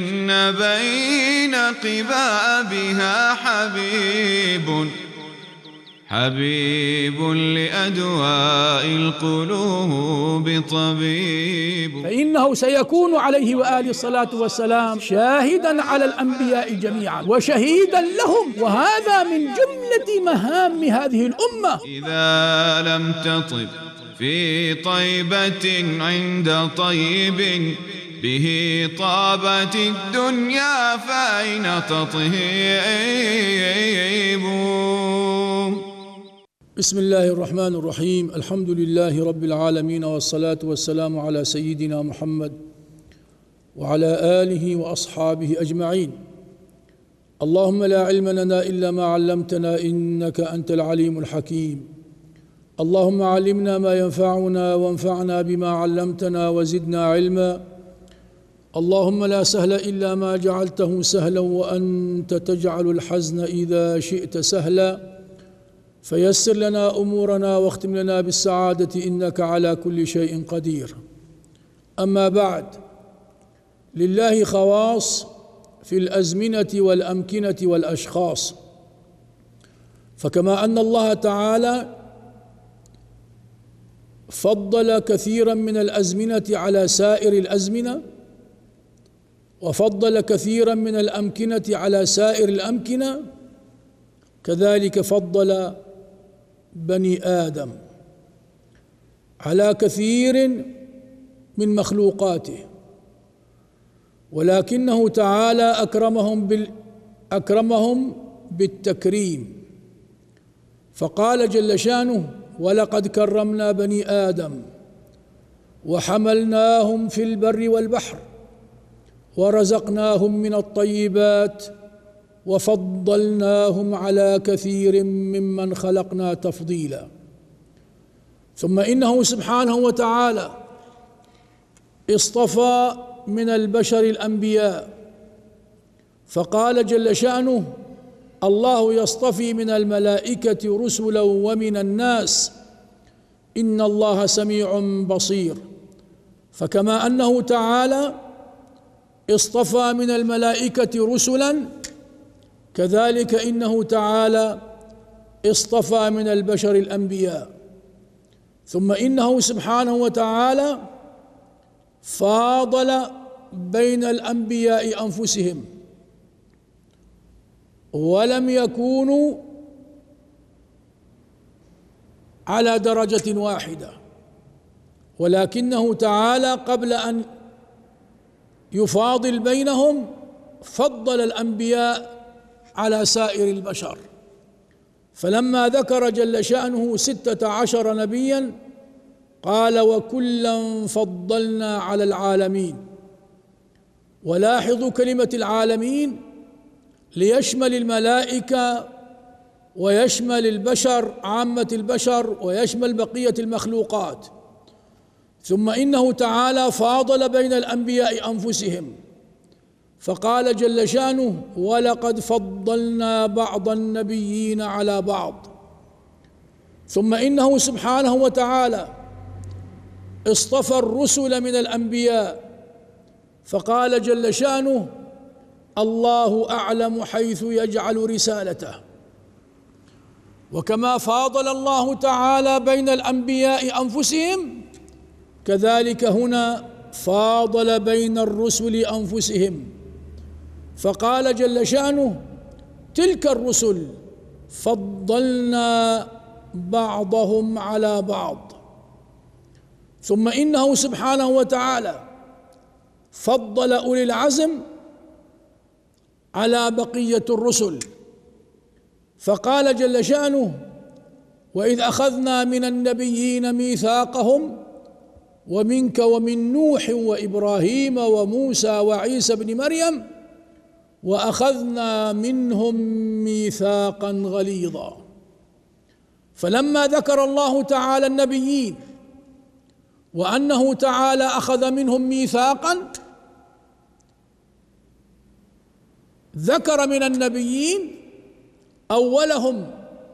بين قبابها حبيب لأدواء القلوب طبيب. فإنه سيكون عليه وآله الصلاة والسلام شاهدا على الأنبياء جميعا وشهيدا لهم، وهذا من جملة مهام هذه الأمة. إذا لم تطب في طيبة عند طيب به طابت الدنيا فأين تطيب. بسم الله الرحمن الرحيم. الحمد لله رب العالمين، والصلاة والسلام على سيدنا محمد وعلى آله وأصحابه أجمعين. اللهم لا علم لنا إلا ما علمتنا إنك أنت العليم الحكيم. اللهم علمنا ما ينفعنا وانفعنا بما علمتنا وزدنا علما. اللهم لا سهل إلا ما جعلته سهلا وأنت تجعل الحزن إذا شئت سهلا، فيسر لنا أمورنا واختم لنا بالسعادة إنك على كل شيء قدير. أما بعد، لله خواص في الأزمنة والأمكنة والأشخاص، فكما أن الله تعالى فضل كثيرا من الأزمنة على سائر الأزمنة، وفضل كثيرا من الأمكنة على سائر الأمكنة، كذلك فضل بني آدم على كثير من مخلوقاته، ولكنه تعالى أكرمهم بالتكريم، فقال جل شانه: ولقد كرمنا بني آدم وحملناهم في البر والبحر ورزقناهم من الطيبات وفضلناهم على كثير ممن خلقنا تفضيلا. ثم إنه سبحانه وتعالى اصطفى من البشر الأنبياء، فقال جل شأنه: الله يصطفي من الملائكة رسلا ومن الناس إن الله سميع بصير. فكما أنه تعالى اصطفى من الملائكة رسلا، كذلك إنه تعالى اصطفى من البشر الأنبياء. ثم إنه سبحانه وتعالى فاضل بين الأنبياء أنفسهم، ولم يكونوا على درجة واحدة، ولكنه تعالى قبل أن يفاضل بينهم فضل الأنبياء على سائر البشر. فلما ذكر جل شأنه 16 نبيا قال: وكلا فضلنا على العالمين. ولاحظوا كلمة العالمين ليشمل الملائكة ويشمل البشر، عامة البشر، ويشمل بقية المخلوقات. ثم إنه تعالى فاضل بين الأنبياء أنفسهم، فقال جل شانه: ولقد فضلنا بعض النبيين على بعض. ثم إنه سبحانه وتعالى اصطفى الرسل من الأنبياء، فقال جل شانه: الله أعلم حيث يجعل رسالته. وكما فاضل الله تعالى بين الأنبياء أنفسهم، كذلك هنا فاضل بين الرسل أنفسهم، فقال جل شأنه: تلك الرسل فضلنا بعضهم على بعض. ثم إنه سبحانه وتعالى فضل أولي العزم على بقية الرسل، فقال جل شأنه: وإذ أخذنا من النبيين ميثاقهم ومنك ومن نوح وإبراهيم وموسى وعيسى بن مريم وأخذنا منهم ميثاقا غليظا. فلما ذكر الله تعالى النبيين وأنه تعالى أخذ منهم ميثاقا، ذكر من النبيين أولهم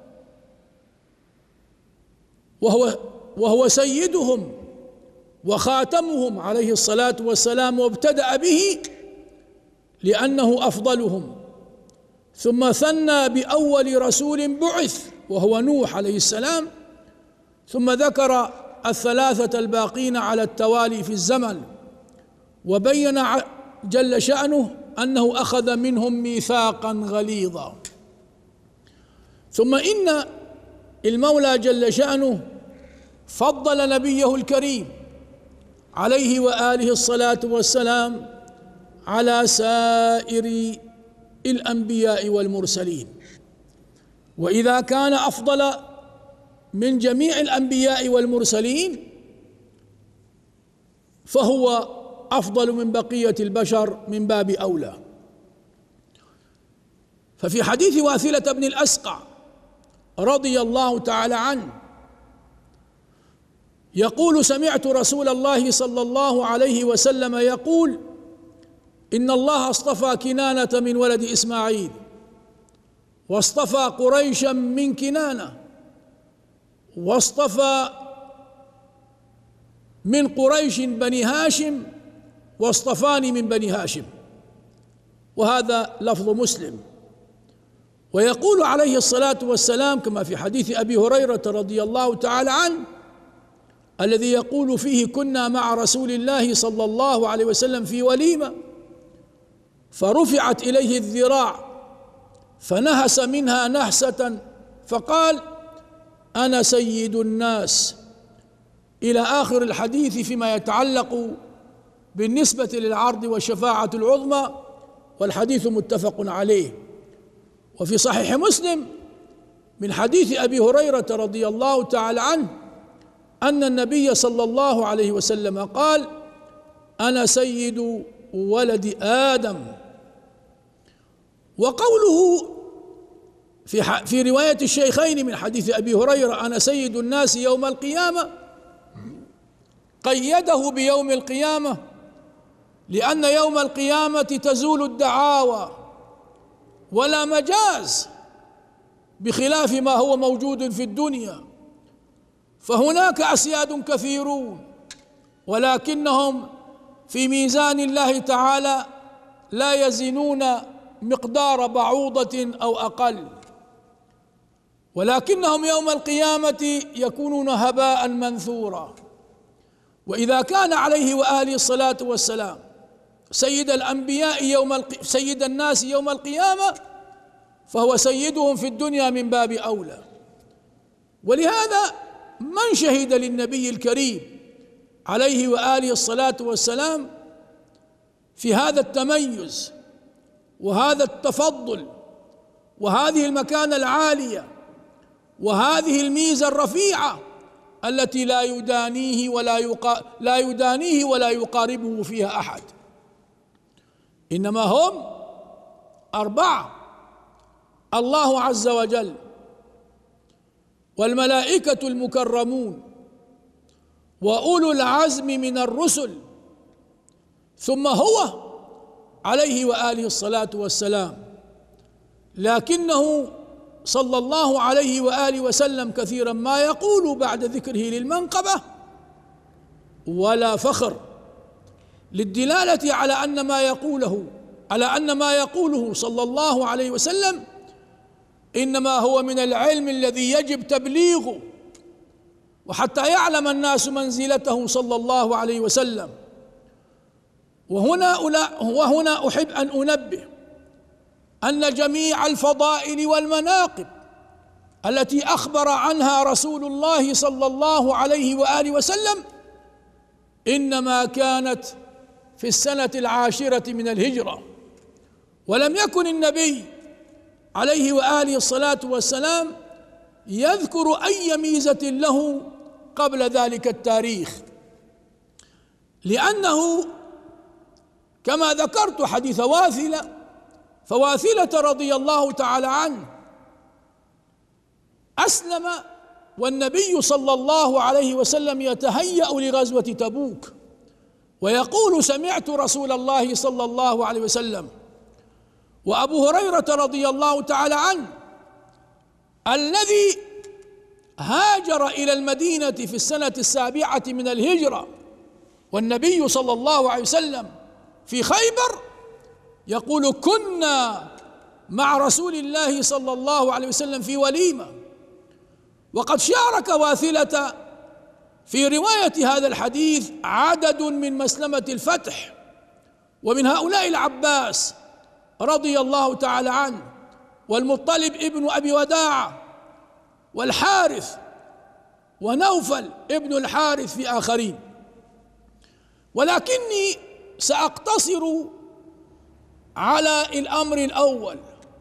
وهو سيدهم وخاتمهم عليه الصلاة والسلام، وابتدأ به لأنه أفضلهم، ثم ثنى بأول رسول بعث وهو نوح عليه السلام، ثم ذكر الثلاثة الباقين على التوالي في الزمن، وبين جل شأنه أنه أخذ منهم ميثاقا غليظا. ثم إن المولى جل شأنه فضل نبيه الكريم عليه وآله الصلاة والسلام على سائر الأنبياء والمرسلين، وإذا كان أفضل من جميع الأنبياء والمرسلين فهو أفضل من بقية البشر من باب أولى. ففي حديث واثلة بن الأسقع رضي الله تعالى عنه يقول: سمعت رسول الله صلى الله عليه وسلم يقول: إن الله اصطفى كنانة من ولد إسماعيل، واصطفى قريشا من كنانة، واصطفى من قريش بني هاشم، واصطفاني من بني هاشم. وهذا لفظ مسلم. ويقول عليه الصلاة والسلام كما في حديث أبي هريرة رضي الله تعالى عنه الذي يقول فيه: كنا مع رسول الله صلى الله عليه وسلم في وليمة فرفعت إليه الذراع فنهس منها نهسة فقال: أنا سيد الناس، إلى آخر الحديث فيما يتعلق بالنسبة للعرض والشفاعة العظمى، والحديث متفق عليه. وفي صحيح مسلم من حديث أبي هريرة رضي الله تعالى عنه أن النبي صلى الله عليه وسلم قال: أنا سيد ولد آدم. وقوله في رواية الشيخين من حديث أبي هريرة: أنا سيد الناس يوم القيامة، قيده بيوم القيامة لأن يوم القيامة تزول الدعاوى ولا مجاز، بخلاف ما هو موجود في الدنيا، فهناك أسياد كثيرون ولكنهم في ميزان الله تعالى لا يزنون مقدار بعوضة أو أقل، ولكنهم يوم القيامة يكونون هباء منثورا. وإذا كان عليه وآله الصلاة والسلام سيد الأنبياء سيد الناس يوم القيامة، فهو سيدهم في الدنيا من باب أولى. ولهذا من شهد للنبي الكريم عليه وآله الصلاة والسلام في هذا التميز وهذا التفضل وهذه المكانة العالية وهذه الميزة الرفيعة التي لا يدانيه ولا يقاربه فيها أحد، إنما هم أربعة: الله عز وجل، والملائكة المكرمون، وأولو العزم من الرسل، ثم هو عليه وآله الصلاة والسلام. لكنه صلى الله عليه وآله وسلم كثيرا ما يقول بعد ذكره للمنقبة: ولا فخر، للدلالة على أن ما يقوله صلى الله عليه وسلم إنما هو من العلم الذي يجب تبليغه، وحتى يعلم الناس منزلته صلى الله عليه وسلم. وهنا أحب أن أنبه أن جميع الفضائل والمناقب التي أخبر عنها رسول الله صلى الله عليه وآله وسلم إنما كانت في السنة 10 من الهجرة، ولم يكن النبي عليه وآله الصلاة والسلام يذكر أي ميزة له قبل ذلك التاريخ، لأنه كما ذكرت حديث واثلة، فواثلة رضي الله تعالى عنه أسلم والنبي صلى الله عليه وسلم يتهيأ لغزوة تبوك، ويقول: سمعت رسول الله صلى الله عليه وسلم. وأبو هريرة رضي الله تعالى عنه الذي هاجر إلى المدينة في السنة 7 من الهجرة والنبي صلى الله عليه وسلم في خيبر، يقول: كنا مع رسول الله صلى الله عليه وسلم في وليمة، وقد شارك واثلة في رواية هذا الحديث عدد من مسلمة الفتح، ومن هؤلاء العباس رضي الله تعالى عنه، والمطلب ابن أبي وداعة، والحارث، ونوفل ابن الحارث في آخرين. ولكني سأقتصر على الأمر الأول،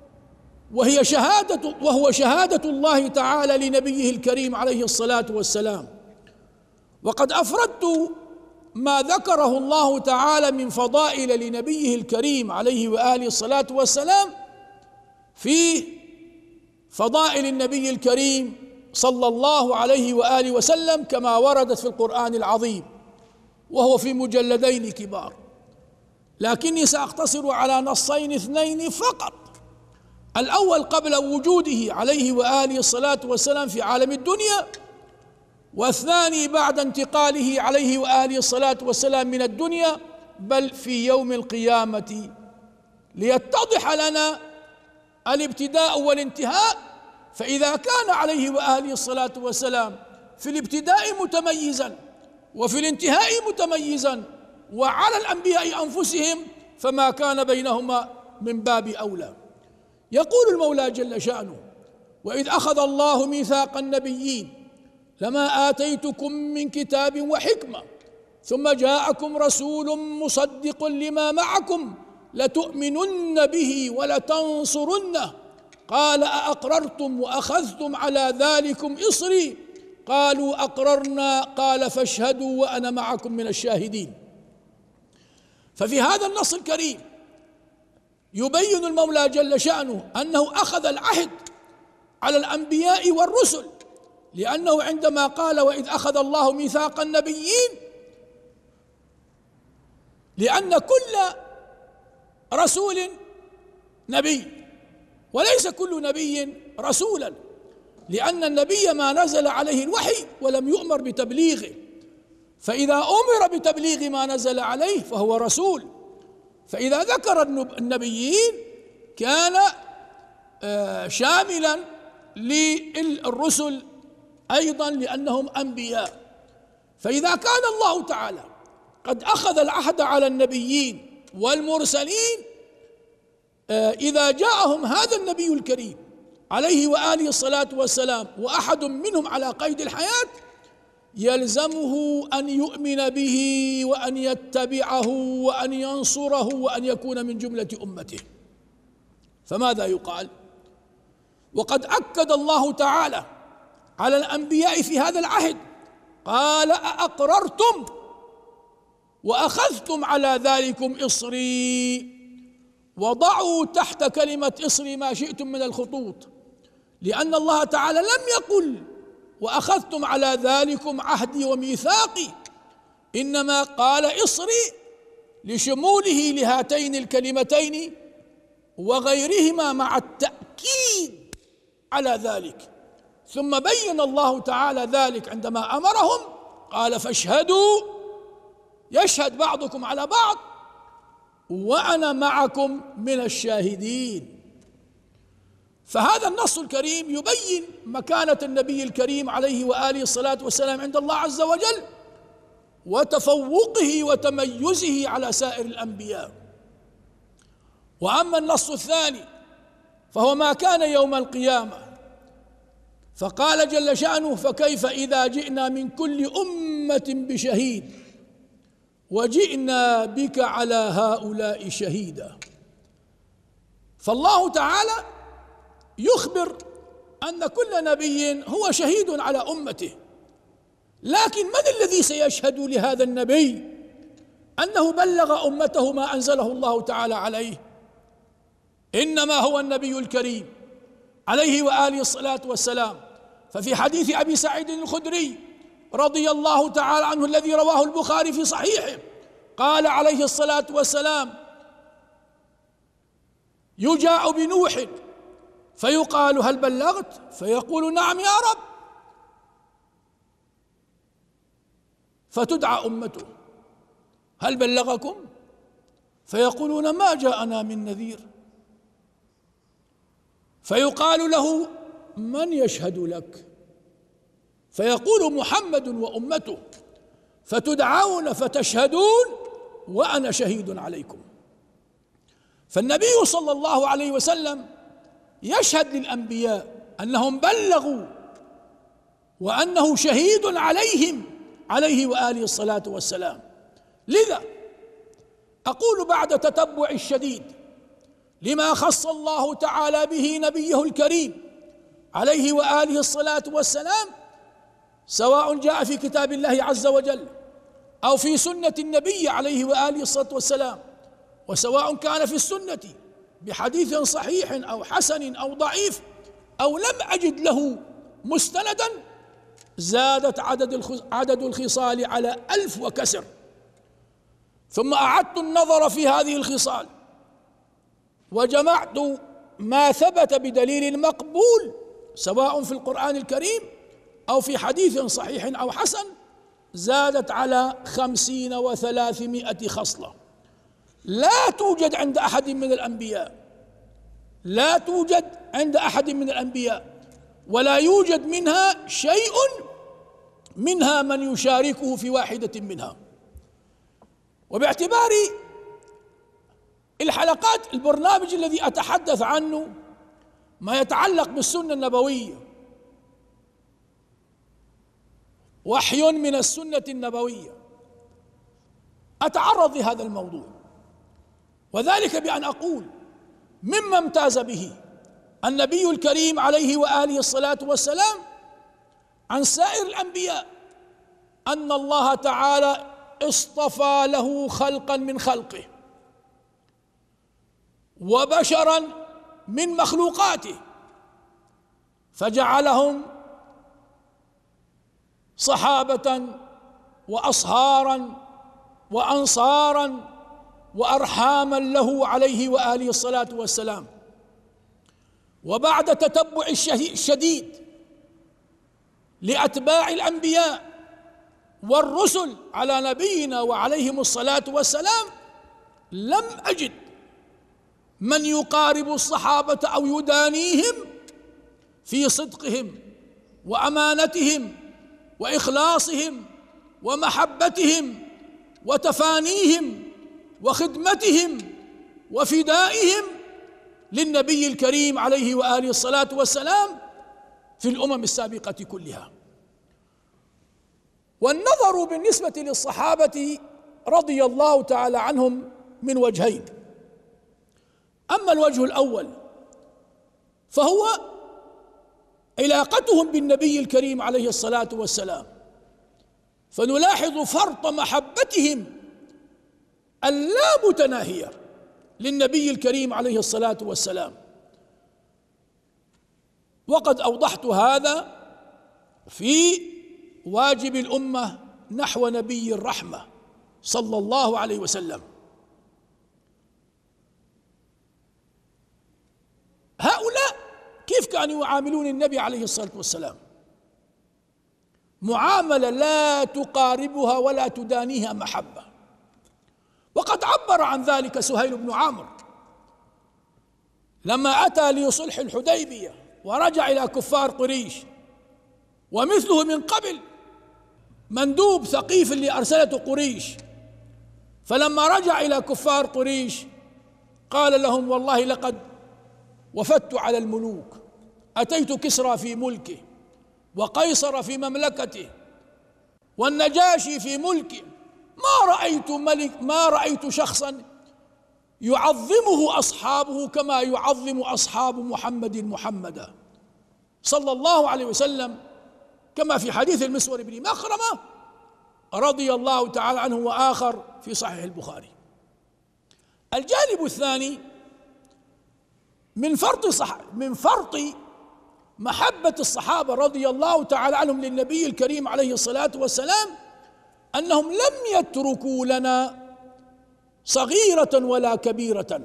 وهو شهادة الله تعالى لنبيه الكريم عليه الصلاة والسلام. وقد أفردت ما ذكره الله تعالى من فضائل لنبيه الكريم عليه وآله الصلاة والسلام في فضائل النبي الكريم صلى الله عليه وآله وسلم كما وردت في القرآن العظيم، وهو في مجلدين كبار، لكني سأقتصر على نصين اثنين فقط. الأول قبل وجوده عليه وآله الصلاة والسلام في عالم الدنيا، والثاني بعد انتقاله عليه وآله الصلاة والسلام من الدنيا بل في يوم القيامة، ليتضح لنا الابتداء والانتهاء. فإذا كان عليه وآله الصلاة والسلام في الابتداء متميزا وفي الانتهاء متميزا وعلى الأنبياء أنفسهم، فما كان بينهما من باب أولى. يقول المولى جل شأنه: وإذ أخذ الله ميثاق النبيين لما آتيتكم من كتاب وحكمة ثم جاءكم رسول مصدق لما معكم لتؤمنن به ولتنصرنه قال أأقررتم وأخذتم على ذلكم إصري قالوا أقررنا قال فاشهدوا وأنا معكم من الشاهدين. ففي هذا النص الكريم يبين المولى جل شأنه أنه أخذ العهد على الأنبياء والرسل، لأنه عندما قال وإذ أخذ الله ميثاق النبيين، لأن كل رسول نبي وليس كل نبي رسولا، لأن النبي ما نزل عليه الوحي ولم يؤمر بتبليغه، فإذا أمر بتبليغ ما نزل عليه فهو رسول. فإذا ذكر النبيين كان شاملا للرسل أيضا لأنهم أنبياء. فإذا كان الله تعالى قد أخذ العهد على النبيين والمرسلين، إذا جاءهم هذا النبي الكريم عليه وآله الصلاة والسلام وأحد منهم على قيد الحياة، يلزمه أن يؤمن به وأن يتبعه وأن ينصره وأن يكون من جملة أمته. فماذا يقال؟ وقد أكد الله تعالى على الأنبياء في هذا العهد، قال أأقررتم وأخذتم على ذلكم إصري، وضعوا تحت كلمة إصري ما شئتم من الخطوط، لأن الله تعالى لم يقل وأخذتم على ذلكم عهدي وميثاقي، إنما قال إصري لشموله لهاتين الكلمتين وغيرهما مع التأكيد على ذلك. ثم بين الله تعالى ذلك عندما أمرهم، قال فاشهدوا، يشهد بعضكم على بعض وأنا معكم من الشاهدين. فهذا النص الكريم يبين مكانة النبي الكريم عليه وآله الصلاة والسلام عند الله عز وجل، وتفوقه وتميزه على سائر الأنبياء. وأما النص الثاني فهو ما كان يوم القيامة، فقال جل شأنه فكيف إذا جئنا من كل أمة بشهيد وجئنا بك على هؤلاء شهيدا. فالله تعالى يخبر أن كل نبي هو شهيد على أمته، لكن من الذي سيشهد لهذا النبي أنه بلغ أمته ما أنزله الله تعالى عليه؟ إنما هو النبي الكريم عليه وآله الصلاة والسلام. ففي حديث أبي سعيد الخدري رضي الله تعالى عنه الذي رواه البخاري في صحيحه، قال عليه الصلاة والسلام يجاء بنوح فيقال هل بلغت؟ فيقول نعم يا رب، فتدعى أمته هل بلغكم؟ فيقولون ما جاءنا من نذير، فيقال له من يشهد لك؟ فيقول محمد وأمته، فتدعون فتشهدون وأنا شهيد عليكم. فالنبي صلى الله عليه وسلم يشهد للأنبياء أنهم بلغوا وأنه شهيد عليهم عليه وآله الصلاة والسلام. لذا أقول بعد تتبع الشديد لما خص الله تعالى به نبيه الكريم عليه وآله الصلاة والسلام، سواء جاء في كتاب الله عز وجل أو في سنة النبي عليه وآله الصلاة والسلام، وسواء كان في السنة بحديث صحيح أو حسن أو ضعيف أو لم أجد له مستندا، زادت عدد الخصال على 1000 وكسر. ثم أعدت النظر في هذه الخصال وجمعت ما ثبت بدليل مقبول سواء في القرآن الكريم أو في حديث صحيح أو حسن، زادت على 50 و300 خصلة لا توجد عند أحد من الأنبياء، لا توجد عند أحد من الأنبياء، ولا يوجد منها شيء منها من يشاركه في واحدة منها. وباعتبار الحلقات البرنامج الذي أتحدث عنه ما يتعلق بالسنة النبوية، وحي من السنة النبوية، أتعرض لهذا الموضوع، وذلك بأن أقول مما امتاز به النبي الكريم عليه وآله الصلاة والسلام عن سائر الأنبياء أن الله تعالى اصطفى له خلقا من خلقه وبشرا من مخلوقاته، فجعلهم صحابة وأصهارا وأنصارا وأرحاما له عليه وآله الصلاة والسلام. وبعد تتبع الشديد لأتباع الأنبياء والرسل على نبينا وعليهم الصلاة والسلام، لم أجد من يقارب الصحابة أو يدانيهم في صدقهم وأمانتهم وإخلاصهم ومحبتهم وتفانيهم وخدمتهم وفدائهم للنبي الكريم عليه وآله الصلاة والسلام في الأمم السابقة كلها. والنظر بالنسبة للصحابة رضي الله تعالى عنهم من وجهين. أما الوجه الأول فهو علاقتهم بالنبي الكريم عليه الصلاة والسلام، فنلاحظ فرط محبتهم اللامتناهية للنبي الكريم عليه الصلاة والسلام، وقد أوضحت هذا في واجب الأمة نحو نبي الرحمة صلى الله عليه وسلم. هؤلاء كيف كانوا يعاملون النبي عليه الصلاة والسلام؟ معاملة لا تقاربها ولا تدانيها محبة. وقد عبر عن ذلك سهيل بن عمرو لما أتى لصلح الحديبية ورجع إلى كفار قريش، ومثله من قبل مندوب ثقيف اللي أرسلته قريش، فلما رجع إلى كفار قريش قال لهم والله لقد وفدت على الملوك، أتيت كسرى في ملكه وقيصر في مملكته والنجاشي في ملكه، ما رأيت شخصا يعظمه أصحابه كما يعظم أصحاب محمد محمدا صلى الله عليه وسلم، كما في حديث المسور بن مخرمة رضي الله تعالى عنه وآخر في صحيح البخاري. الجانب الثاني من فرط محبة الصحابة رضي الله تعالى عنهم للنبي الكريم عليه الصلاة والسلام أنهم لم يتركوا لنا صغيرة ولا كبيرة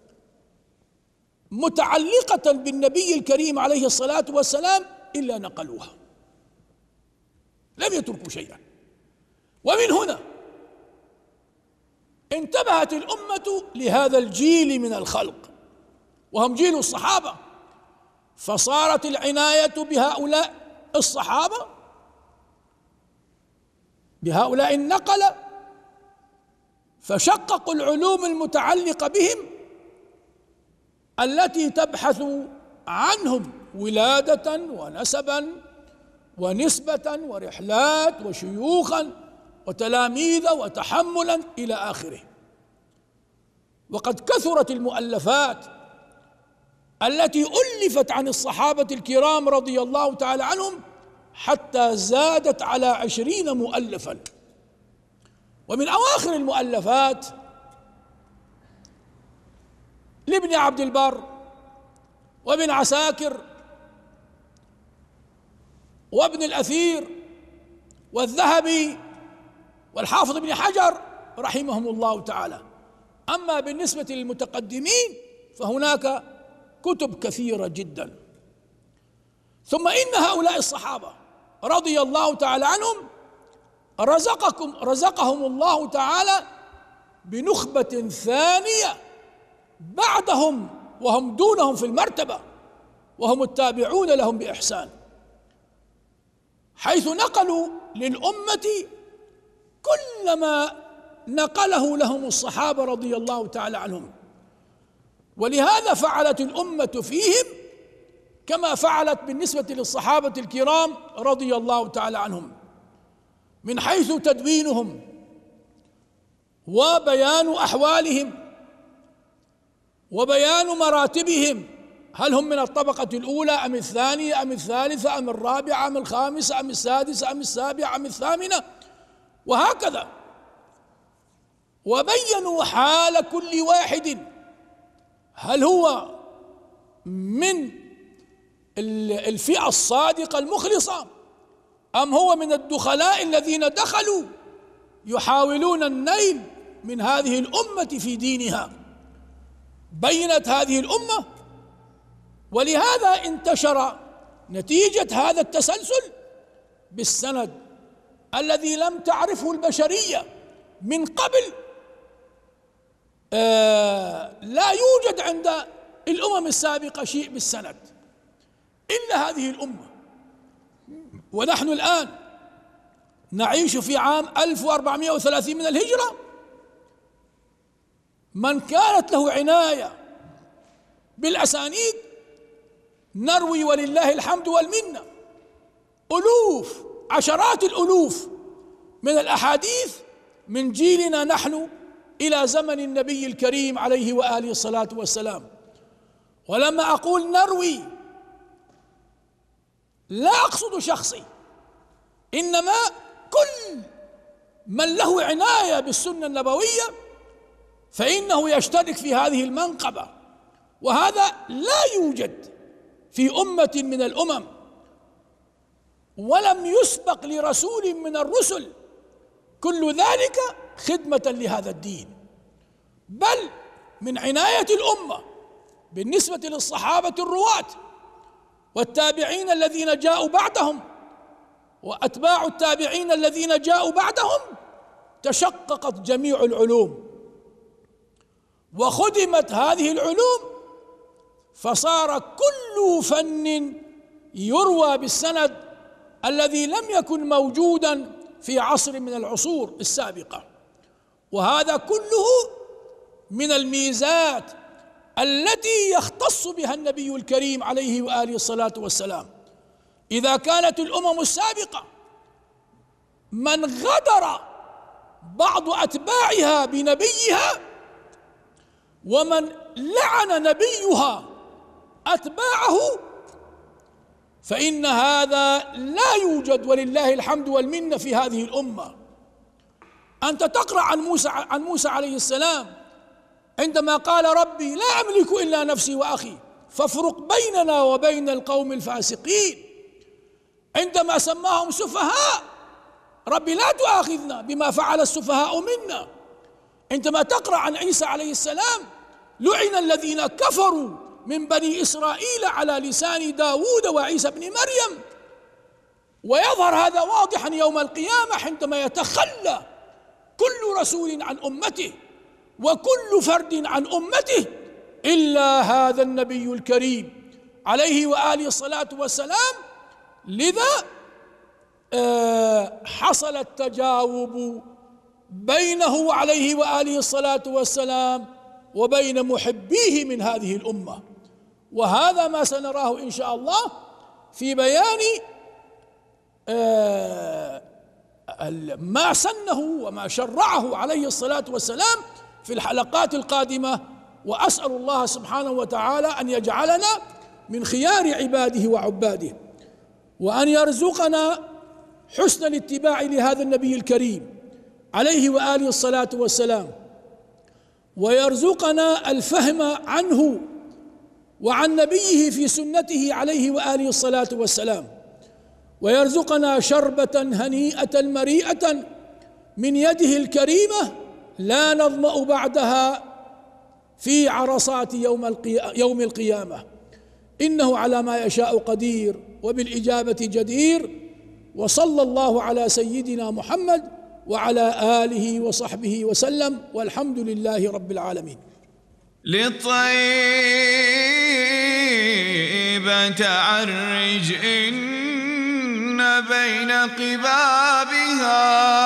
متعلقة بالنبي الكريم عليه الصلاة والسلام إلا نقلوها، لم يتركوا شيئا. ومن هنا انتبهت الأمة لهذا الجيل من الخلق وهم جيل الصحابة، فصارت العناية بهؤلاء الصحابة، بهؤلاء النقلة، فشققوا العلوم المتعلقة بهم التي تبحث عنهم ولادة ونسبا ونسبة ورحلات وشيوخا وتلاميذ وتحملا إلى آخره. وقد كثرت المؤلفات التي ألفت عن الصحابة الكرام رضي الله تعالى عنهم حتى زادت على 20 مؤلفا. ومن أواخر المؤلفات لابن عبد البر وابن عساكر وابن الأثير والذهبي والحافظ ابن حجر رحمهم الله تعالى. أما بالنسبة للمتقدمين فهناك كتب كثيرة جدا. ثم إن هؤلاء الصحابة رضي الله تعالى عنهم رزقهم الله تعالى بنخبة ثانية بعدهم وهم دونهم في المرتبة، وهم التابعون لهم بإحسان، حيث نقلوا للأمة كل ما نقله لهم الصحابة رضي الله تعالى عنهم. ولهذا فعلت الأمة فيهم كما فعلت بالنسبة للصحابة الكرام رضي الله تعالى عنهم، من حيث تدوينهم وبيان أحوالهم وبيان مراتبهم، هل هم من الطبقة الأولى أم الثانية أم الثالثة أم الرابعة أم الخامسة أم السادسة أم السابعة أم الثامنة، وهكذا. وبينوا حال كل واحد، هل هو من الفئة الصادقة المخلصة أم هو من الدخلاء الذين دخلوا يحاولون النيل من هذه الأمة في دينها. بينت هذه الأمة، ولهذا انتشر نتيجة هذا التسلسل بالسند الذي لم تعرفه البشرية من قبل. لا يوجد عند الأمم السابقة شيء بالسند إلا هذه الأمة. ونحن الآن نعيش في عام 1430 من الهجرة، من كانت له عناية بالأسانيد نروي ولله الحمد والمنة ألوف، عشرات الألوف من الأحاديث من جيلنا نحن إلى زمن النبي الكريم عليه وآله الصلاة والسلام. ولما أقول نروي لا أقصد شخصي، إنما كل من له عناية بالسنة النبوية فإنه يشترك في هذه المنقبة، وهذا لا يوجد في أمة من الأمم، ولم يسبق لرسول من الرسل كل ذلك خدمة لهذا الدين. بل من عناية الأمة بالنسبة للصحابة الرواة والتابعين الذين جاءوا بعدهم وأتباع التابعين الذين جاءوا بعدهم تشققت جميع العلوم وخدمت هذه العلوم، فصار كل فن يروى بالسند الذي لم يكن موجودا في عصر من العصور السابقة. وهذا كله من الميزات التي يختص بها النبي الكريم عليه وآله الصلاة والسلام. إذا كانت الأمم السابقة من غدر بعض أتباعها بنبيها ومن لعن نبيها أتباعه، فإن هذا لا يوجد ولله الحمد والمنة في هذه الأمة. أنت تقرأ عن موسى عليه السلام عندما قال ربي لا أملك إلا نفسي وأخي فافرق بيننا وبين القوم الفاسقين، عندما سماهم سفهاء ربي لا تؤاخذنا بما فعل السفهاء منا. عندما تقرأ عن عيسى عليه السلام لعن الذين كفروا من بني إسرائيل على لسان داود وعيسى بن مريم. ويظهر هذا واضحا يوم القيامة عندما يتخلى كل رسول عن أمته وكل فرد عن أمته إلا هذا النبي الكريم عليه وآله الصلاة والسلام. لذا حصل التجاوب بينه عليه وآله الصلاة والسلام وبين محبيه من هذه الأمة، وهذا ما سنراه إن شاء الله في بيان ما سنه وما شرعه عليه الصلاة والسلام في الحلقات القادمة. وأسأل الله سبحانه وتعالى أن يجعلنا من خيار عباده وعباده، وأن يرزقنا حسن الاتباع لهذا النبي الكريم عليه وآله الصلاة والسلام، ويرزقنا الفهم عنه وعن نبيه في سنته عليه وآله الصلاة والسلام، ويرزقنا شربة هنيئة مريئة من يده الكريمة لا نظمأ بعدها في عرصات يوم القيامة، إنه على ما يشاء قدير وبالإجابة جدير. وصلى الله على سيدنا محمد وعلى آله وصحبه وسلم، والحمد لله رب العالمين. للطيبة عرج إن بين قبابها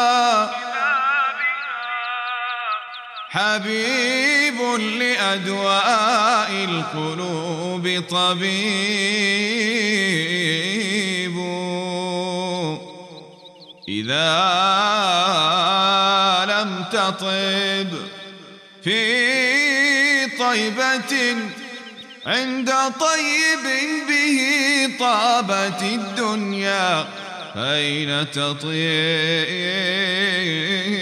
حبيب لأدواء القلوب طبيب، إذا لم تطب في طيبة عند طيب به طابت الدنيا، أين تطيب؟